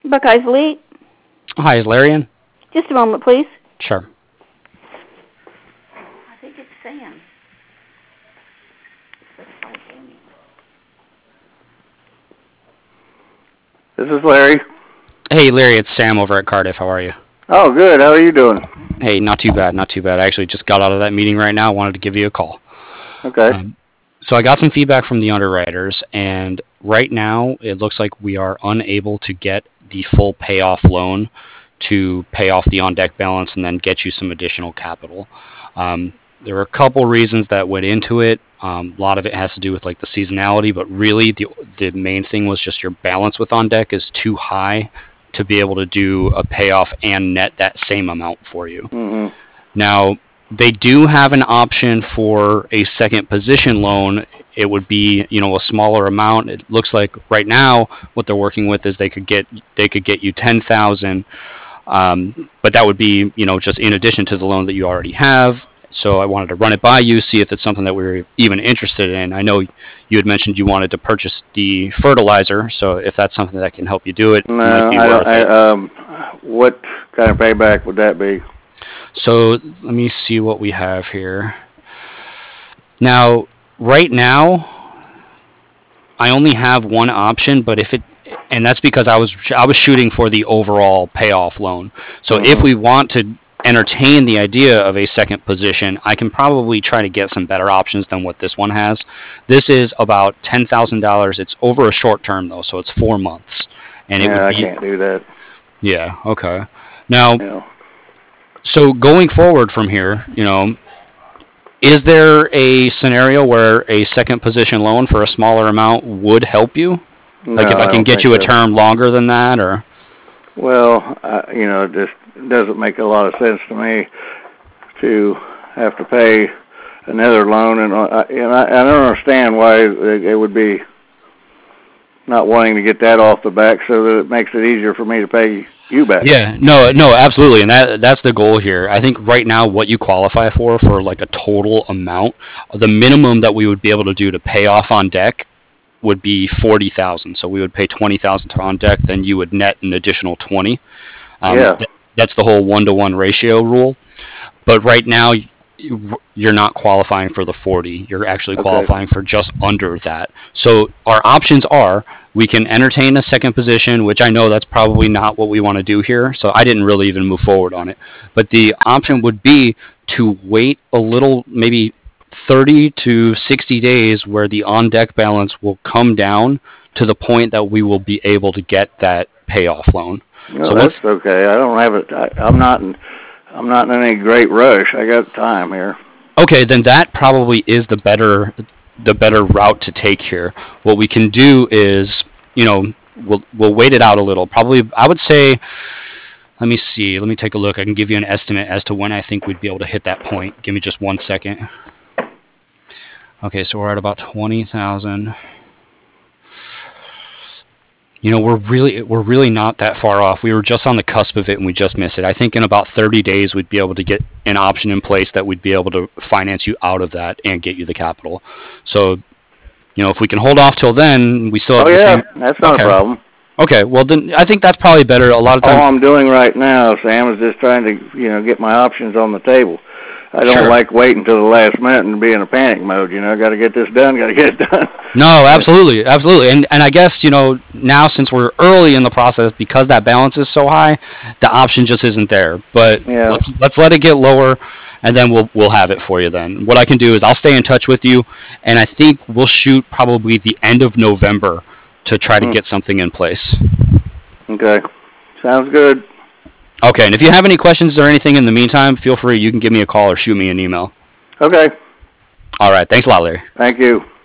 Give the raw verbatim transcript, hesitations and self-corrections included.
Buckeyes Elite. Hi, is Larry in? Just a moment, please. Sure. I think it's Sam. This is Larry. Hey, Larry, it's Sam over at Cardiff. How are you? Oh, good. How are you doing? Hey, not too bad, not too bad. I actually just got out of that meeting right now. Wanted to give you a call. Okay. Um, so I got some feedback from the underwriters, and right now it looks like we are unable to get the full payoff loan to pay off the on-deck balance and then get you some additional capital. Um, there were a couple reasons that went into it. Um, a lot of it has to do with like the seasonality, but really the the main thing was just your balance with on-deck is too high to be able to do a payoff and net that same amount for you. Mm-hmm. Now, they do have an option for a second position loan. It would be, you know, a smaller amount. It looks like right now what they're working with is they could get they could get you ten thousand, um, but that would be, you know, just in addition to the loan that you already have. So I wanted to run it by you, see if it's something that we were even interested in. I know you had mentioned you wanted to purchase the fertilizer, so if that's something that can help you do it, No, it might be I, worth I, it. um, what kind of payback would that be? So let me see what we have here. Now, right now, I only have one option, but if it, and that's because I was I was shooting for the overall payoff loan. So Mm-hmm. if we want to entertain the idea of a second position, I can probably try to get some better options than what this one has. This is about ten thousand dollars. It's over a short term though, so it's four months, and it Yeah, would I be. can't do that. Yeah. Okay. Now. You know. So going forward from here, you know, is there a scenario where a second position loan for a smaller amount would help you? No, Like if I I can don't get think you a so. term longer than that, or? Well, I, you know, it just doesn't make a lot of sense to me to have to pay another loan, and, uh, and I, I don't understand why it, it would be not wanting to get that off the back so that it makes it easier for me to pay you back. Yeah, no, no, absolutely, and that that's the goal here. I think right now what you qualify for for like a total amount, the minimum that we would be able to do to pay off on deck would be forty thousand. So we would pay twenty thousand to on deck, then you would net an additional twenty. Um, Yeah. th- that's the whole one to one ratio rule. But right now you're not qualifying for the forty. You're actually Okay. qualifying for just under that. So our options are we can entertain a second position, which I know that's probably not what we want to do here. So I didn't really even move forward on it. But the option would be to wait a little, maybe thirty to sixty days where the on deck balance will come down to the point that we will be able to get that payoff loan. No, so that's once, okay. I don't have it. I, I'm not in. I'm not in any great rush. I got time here. okay, then that probably is the better the better route to take here. What we can do is, you know, we'll we'll wait it out a little. Probably, I would say. Let me see. Let me take a look. I can give you an estimate as to when I think we'd be able to hit that point. Give me just one second. Okay, so we're at about twenty thousand. You know, we're really we're really not that far off. We were just on the cusp of it, and we just missed it. I think in about thirty days, we'd be able to get an option in place that we'd be able to finance you out of that and get you the capital. So, you know, if we can hold off till then, we still have Oh the yeah, same. that's not Okay. a problem. Okay, well then I think that's probably better. A lot of times. All I'm doing right now, Sam, is just trying to, you know, get my options on the table. I don't Sure. like waiting until the last minute and be in a panic mode. You know, got to get this done. Got to get it done. No, absolutely, absolutely, and and I guess, you know, now since we're early in the process, because that balance is so high, the option just isn't there. But Yeah. let's let's let it get lower, and then we'll we'll have it for you. Then what I can do is I'll stay in touch with you, and I think we'll shoot probably the end of November to try to Hmm. get something in place. Okay, sounds good. Okay, and if you have any questions or anything in the meantime, feel free. You can give me a call or shoot me an email. Okay, All right, thanks a lot, Larry. thank you.